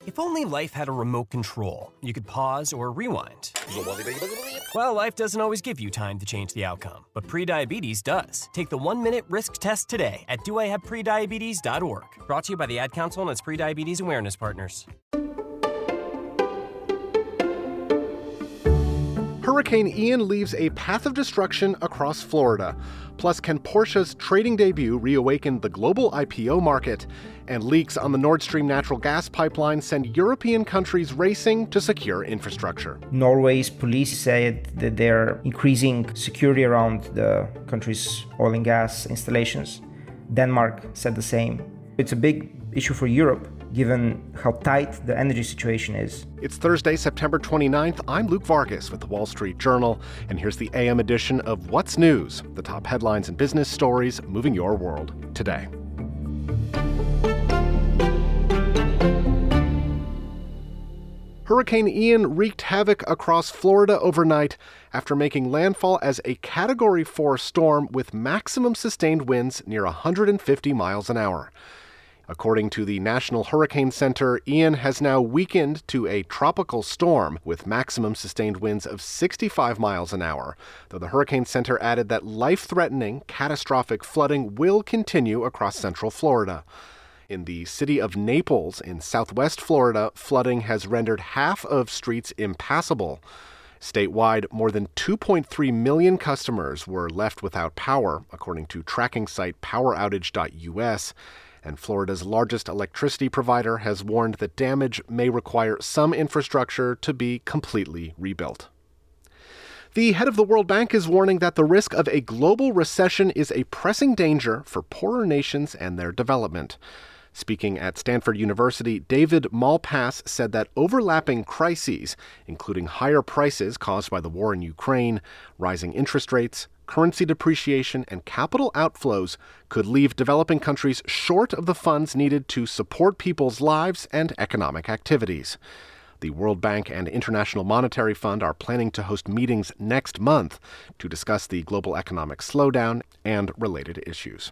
If only life had a remote control, you could pause or rewind. Well, life doesn't always give you time to change the outcome, but prediabetes does. Take the 1-minute risk test today at doihaveprediabetes.org. Brought to you by the Ad Council and its prediabetes awareness partners. Hurricane Ian leaves a path of destruction across Florida. Plus, can Porsche's trading debut reawaken the global IPO market? And leaks on the Nord Stream natural gas pipeline send European countries racing to secure infrastructure. Norway's police said that they're increasing security around the country's oil and gas installations. Denmark said the same. It's a big issue for Europe, given how tight the energy situation is. It's Thursday, September 29th. I'm Luke Vargas with the Wall Street Journal, and here's the AM edition of What's News, the top headlines and business stories moving your world today. Hurricane Ian wreaked havoc across Florida overnight after making landfall as a Category 4 storm with maximum sustained winds near 150 miles an hour. According to the National Hurricane Center, Ian has now weakened to a tropical storm with maximum sustained winds of 65 miles an hour, though the Hurricane Center added that life-threatening, catastrophic flooding will continue across central Florida. In the city of Naples in southwest Florida, flooding has rendered half of streets impassable. Statewide, more than 2.3 million customers were left without power, according to tracking site poweroutage.us. And Florida's largest electricity provider has warned that damage may require some infrastructure to be completely rebuilt. The head of the World Bank is warning that the risk of a global recession is a pressing danger for poorer nations and their development. Speaking at Stanford University, David Malpass said that overlapping crises, including higher prices caused by the war in Ukraine, rising interest rates, currency depreciation, and capital outflows could leave developing countries short of the funds needed to support people's lives and economic activities. The World Bank and International Monetary Fund are planning to host meetings next month to discuss the global economic slowdown and related issues.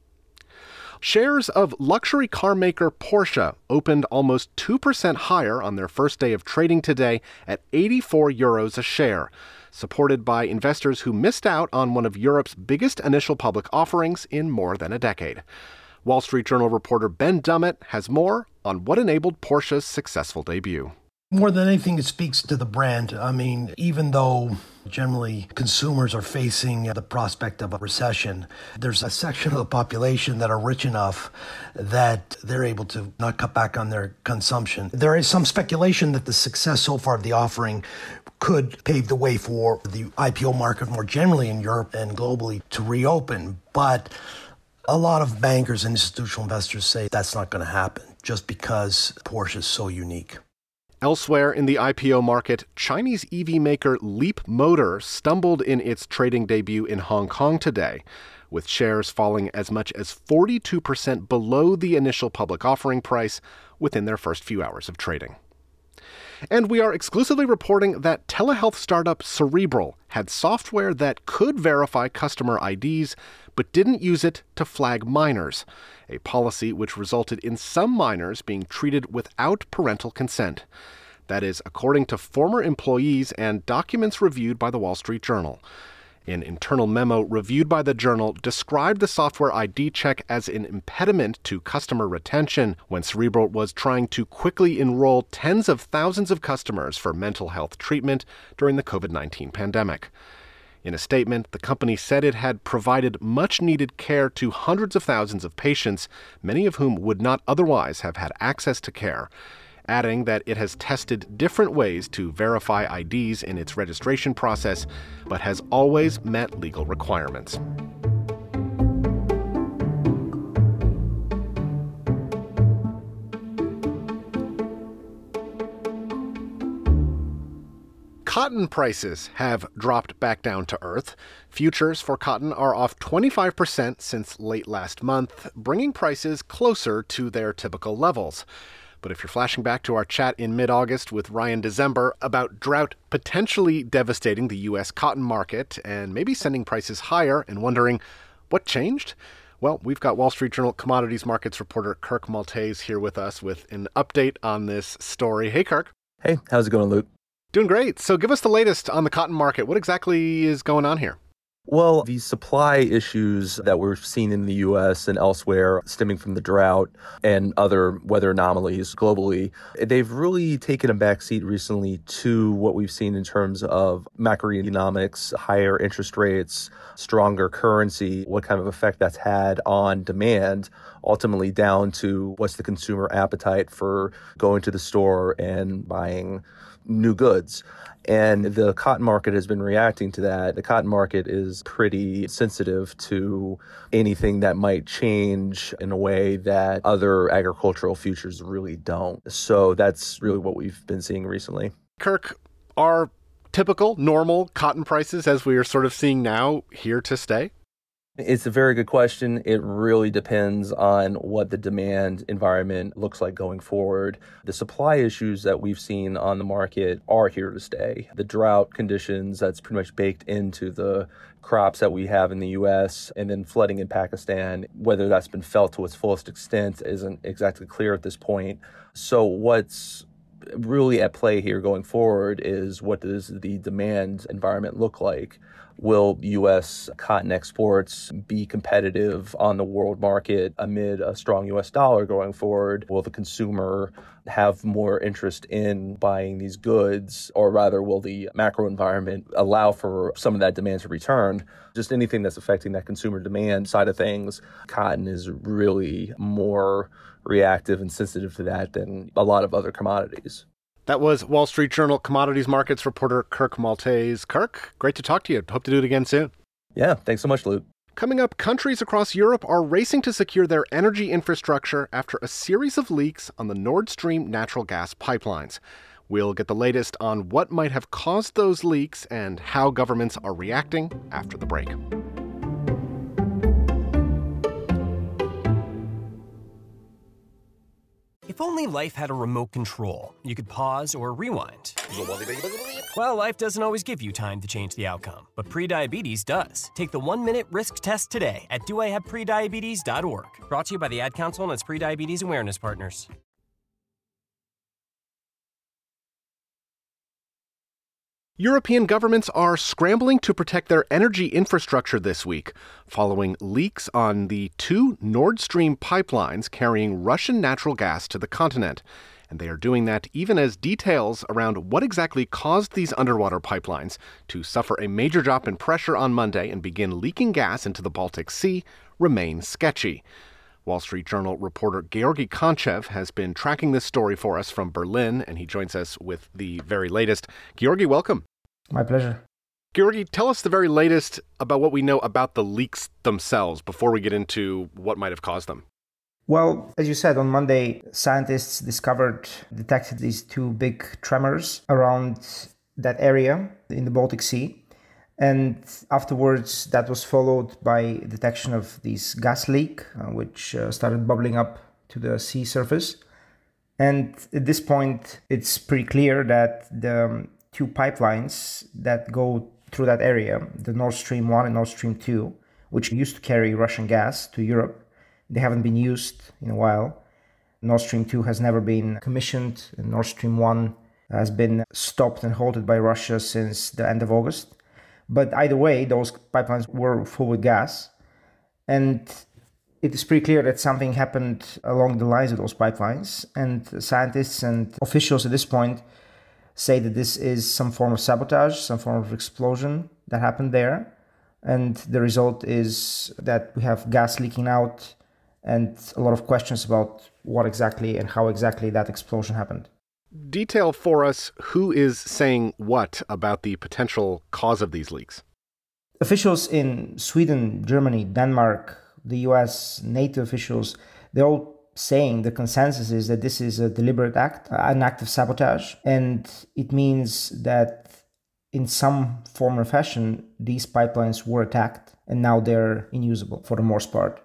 Shares of luxury car maker Porsche opened almost 2% higher on their first day of trading today at €84 a share, supported by investors who missed out on one of Europe's biggest initial public offerings in more than a decade. Wall Street Journal reporter Ben Dummett has more on what enabled Porsche's successful debut. More than anything, it speaks to the brand. I mean, even though generally consumers are facing the prospect of a recession, there's a section of the population that are rich enough that they're able to not cut back on their consumption. There is some speculation that the success so far of the offering could pave the way for the IPO market more generally in Europe and globally to reopen. But a lot of bankers and institutional investors say that's not going to happen just because Porsche is so unique. Elsewhere in the IPO market, Chinese EV maker Leapmotor stumbled in its trading debut in Hong Kong today, with shares falling as much as 42% below the initial public offering price within their first few hours of trading. And we are exclusively reporting that telehealth startup Cerebral had software that could verify customer IDs, but didn't use it to flag minors, a policy which resulted in some minors being treated without parental consent. That is, according to former employees and documents reviewed by the Wall Street Journal. An internal memo reviewed by the Journal described the software ID check as an impediment to customer retention when Cerebral was trying to quickly enroll tens of thousands of customers for mental health treatment during the COVID-19 pandemic. In a statement, the company said it had provided much-needed care to hundreds of thousands of patients, many of whom would not otherwise have had access to care, adding that it has tested different ways to verify IDs in its registration process, but has always met legal requirements. Cotton prices have dropped back down to earth. Futures for cotton are off 25% since late last month, bringing prices closer to their typical levels. But if you're flashing back to our chat in mid-August with Ryan December about drought potentially devastating the U.S. cotton market and maybe sending prices higher and wondering what changed, Well, we've got Wall Street Journal commodities markets reporter Kirk Maltese here with us with an update on this story. Hey, Kirk. Hey, how's it going, Luke? Doing great. So give us the latest on the cotton market. What exactly is going on here? Well, the supply issues that we're seeing in the U.S. and elsewhere stemming from the drought and other weather anomalies globally, they've really taken a backseat recently to what we've seen in terms of macroeconomics, higher interest rates, stronger currency, what kind of effect that's had on demand, ultimately down to what's the consumer appetite for going to the store and buying new goods. And the cotton market has been reacting to that. The cotton market is pretty sensitive to anything that might change in a way that other agricultural futures really don't. So that's really what we've been seeing recently. Kirk, are typical, normal cotton prices, as we are sort of seeing now, here to stay? It's a very good question. It really depends on what the demand environment looks like going forward. The supply issues that we've seen on the market are here to stay. The drought conditions, that's pretty much baked into the crops that we have in the U.S., and then flooding in Pakistan, whether that's been felt to its fullest extent isn't exactly clear at this point. So what's really at play here going forward is, what does the demand environment look like? Will U.S. cotton exports be competitive on the world market amid a strong U.S. dollar going forward? Will the consumer have more interest in buying these goods, or rather will the macro environment allow for some of that demand to return? Just anything that's affecting that consumer demand side of things, cotton is really more reactive and sensitive to that than a lot of other commodities. That was Wall Street Journal commodities markets reporter Kirk Maltese. Kirk, great to talk to you. Hope to do it again soon. Yeah, thanks so much, Luke. Coming up, countries across Europe are racing to secure their energy infrastructure after a series of leaks on the Nord Stream natural gas pipelines. We'll get the latest on what might have caused those leaks and how governments are reacting after the break. If only life had a remote control, you could pause or rewind. Well, life doesn't always give you time to change the outcome, but prediabetes does. Take the 1-minute risk test today at doihaveprediabetes.org. Brought to you by the Ad Council and its prediabetes awareness partners. European governments are scrambling to protect their energy infrastructure this week, following leaks on the 2 Nord Stream pipelines carrying Russian natural gas to the continent. And they are doing that even as details around what exactly caused these underwater pipelines to suffer a major drop in pressure on Monday and begin leaking gas into the Baltic Sea remain sketchy. Wall Street Journal reporter Georgy Konchev has been tracking this story for us from Berlin, and he joins us with the very latest. Georgy, welcome. My pleasure. Georgy, tell us the very latest about what we know about the leaks themselves before we get into what might have caused them. Well, as you said, on Monday, scientists detected these 2 big tremors around that area in the Baltic Sea. And afterwards, that was followed by detection of this gas leak, which started bubbling up to the sea surface. And at this point, it's pretty clear that the 2 pipelines that go through that area, the Nord Stream 1 and Nord Stream 2, which used to carry Russian gas to Europe, they haven't been used in a while. Nord Stream 2 has never been commissioned, and Nord Stream 1 has been stopped and halted by Russia since the end of August. But either way, those pipelines were full with gas. And it is pretty clear that something happened along the lines of those pipelines. And scientists and officials at this point say that this is some form of sabotage, some form of explosion that happened there. And the result is that we have gas leaking out and a lot of questions about what exactly and how exactly that explosion happened. Detail for us who is saying what about the potential cause of these leaks. Officials in Sweden, Germany, Denmark, the US, NATO officials, they're all saying the consensus is that this is a deliberate act, an act of sabotage. And it means that in some form or fashion, these pipelines were attacked and now they're unusable for the most part.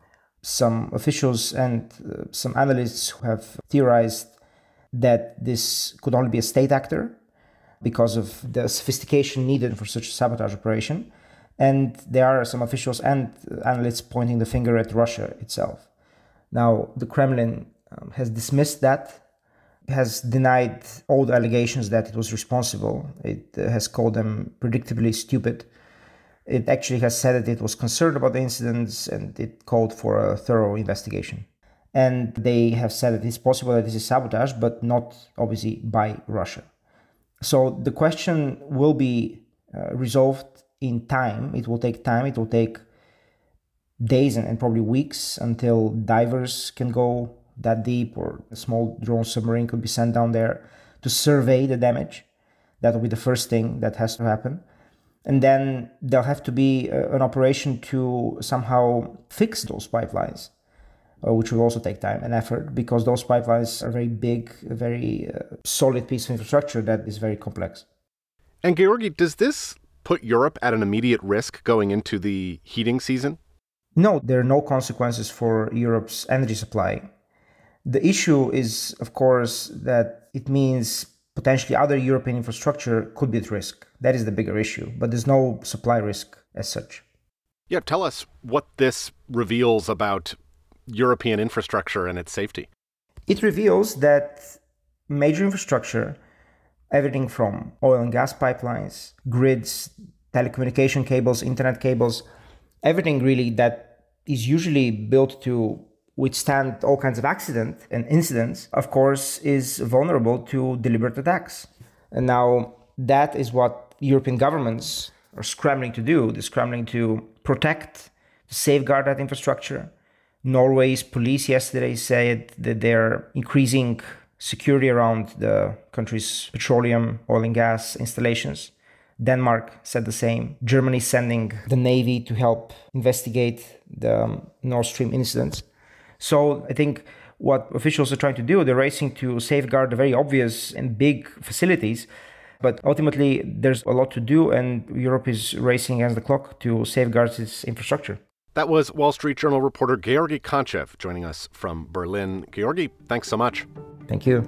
Some officials and some analysts have theorized that this could only be a state actor because of the sophistication needed for such a sabotage operation. And there are some officials and analysts pointing the finger at Russia itself. Now, the Kremlin has dismissed that, has denied all the allegations that it was responsible. It has called them predictably stupid. It actually has said that it was concerned about the incidents and it called for a thorough investigation. And they have said that it's possible that this is sabotage, but not obviously by Russia. So the question will be resolved in time. It will take time. It will take days and probably weeks until divers can go that deep, or a small drone submarine could be sent down there to survey the damage. That will be the first thing that has to happen. And then there'll have to be an operation to somehow fix those pipelines, which will also take time and effort, because those pipelines are very big, a very solid piece of infrastructure that is very complex. And Georgi, does this put Europe at an immediate risk going into the heating season? No, there are no consequences for Europe's energy supply. The issue is, of course, that it means potentially other European infrastructure could be at risk. That is the bigger issue, but there's no supply risk as such. Yeah, tell us what this reveals about European infrastructure and its safety. It reveals that major infrastructure, everything from oil and gas pipelines, grids, telecommunication cables, internet cables, everything really that is usually built to withstand all kinds of accidents and incidents, of course, is vulnerable to deliberate attacks. And now that is what European governments are scrambling to do. They're scrambling to protect, to safeguard that infrastructure. Norway's police yesterday said that they're increasing security around the country's petroleum, oil and gas installations. Denmark said the same. Germany sending the Navy to help investigate the Nord Stream incidents. So I think what officials are trying to do, they're racing to safeguard the very obvious and big facilities. But ultimately, there's a lot to do, and Europe is racing against the clock to safeguard its infrastructure. That was Wall Street Journal reporter Georgi Konchev joining us from Berlin. Georgi, thanks so much. Thank you.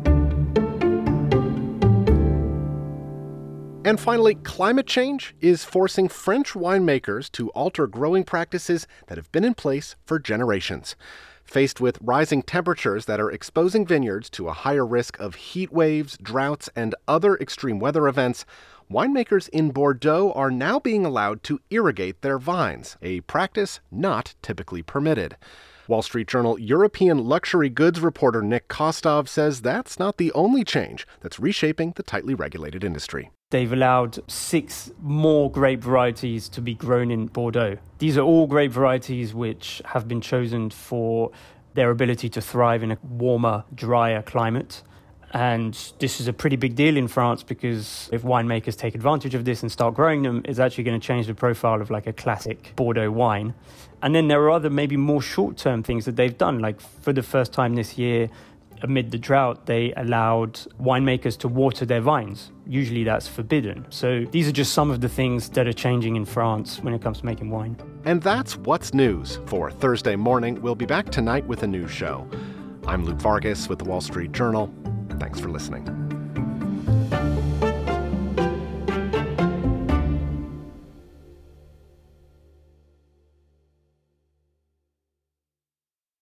And finally, climate change is forcing French winemakers to alter growing practices that have been in place for generations. Faced with rising temperatures that are exposing vineyards to a higher risk of heat waves, droughts, and other extreme weather events, winemakers in Bordeaux are now being allowed to irrigate their vines, a practice not typically permitted. Wall Street Journal European luxury goods reporter Nick Kostov says that's not the only change that's reshaping the tightly regulated industry. They've allowed 6 more grape varieties to be grown in Bordeaux. These are all grape varieties which have been chosen for their ability to thrive in a warmer, drier climate. And this is a pretty big deal in France, because if winemakers take advantage of this and start growing them, it's actually going to change the profile of like a classic Bordeaux wine. And then there are other maybe more short-term things that they've done. Like for the first time this year, amid the drought, they allowed winemakers to water their vines. Usually that's forbidden. So these are just some of the things that are changing in France when it comes to making wine. And that's What's News for Thursday morning. We'll be back tonight with a news show. I'm Luke Vargas with the Wall Street Journal. Thanks for listening.